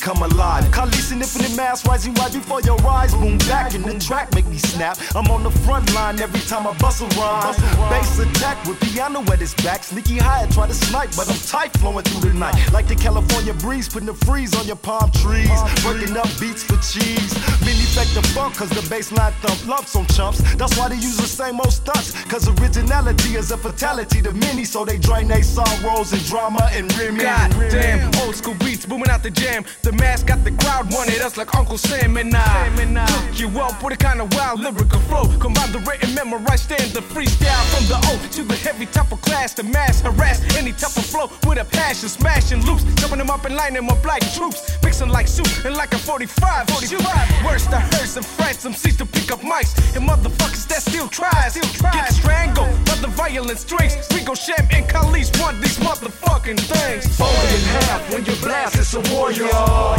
come alive. Khalees in infinite mass rising right before your eyes. Boom back in the track, make me snap. I'm on the front line every time I bust a rhyme. Bass attack with piano at his back. Sneaky high, try to snipe, but I'm tight flowing through the night. Like the California breeze, putting the freeze on your palm trees. Working up beats for cheese. Mini effect the funk, cause the bass line thump lumps on chumps. That's why they use the same old stunts. Cause originality is a fatality to many. So they drain their sorrows and drama and rim. God damn, old school beats booming out the jam. The mask got the crowd wanted us like Uncle Sam and I took you up with a kind of wild lyrical flow. Combine the written, memorize, stand the freestyle from the O to the heavy type of class. The mass harass any type of flow with a passion, smashing loops, jumping them up and lining them up like troops, mixing like soup and like a 45. Worst I heard some friends, some seats to pick up mics, and motherfuckers that still tries get strangled by the violent strings. We go Sham and Khalees want these motherfucking things. Fold in half when you blast, it's a warrior.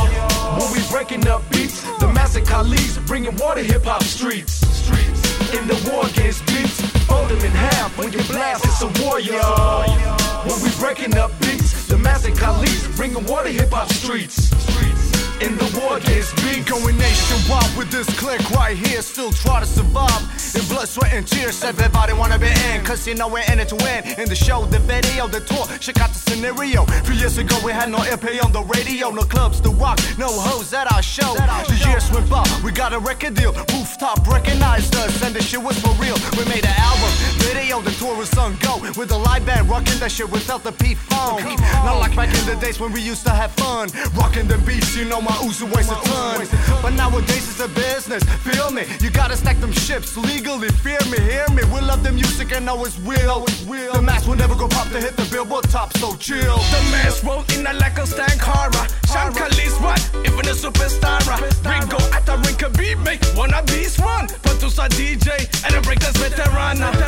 When we breaking up beats, the master Khalees bringing water hip hop streets. In the war against beats, fold them in half when you blast, it's a warrior. When we breaking up beats, the master Khalees bringing water hip hop streets. In the war against beats, going nationwide with this clique right here, still try to survive. In blood, sweat, and tears, everybody wanna be in, cause you know we're in it to win. In the show, the video, the tour, check out the scenario. 3 years ago, we had no airplay on the radio, no clubs to rock, no hoes at our show. The years went by, we got a record deal. Rooftop recognized us, and the shit was for real. We made an album, video, the tour was on go. With a live band, rocking that shit without the P-phone. Not like back in the days when we used to have fun, rocking them beats, you know my Uzi weighs a ton. But nowadays it's a business, feel me? You gotta stack them ships legally, fear me, hear me. We love the music and know it's real. The mask will never go pop to hit the Billboard top, so chill. The mask roll in like a stank horror. Sham Khalees what? Even a superstar. Ringo at the ring could beat me. One of these one. Producer DJ and a breakdance veteran.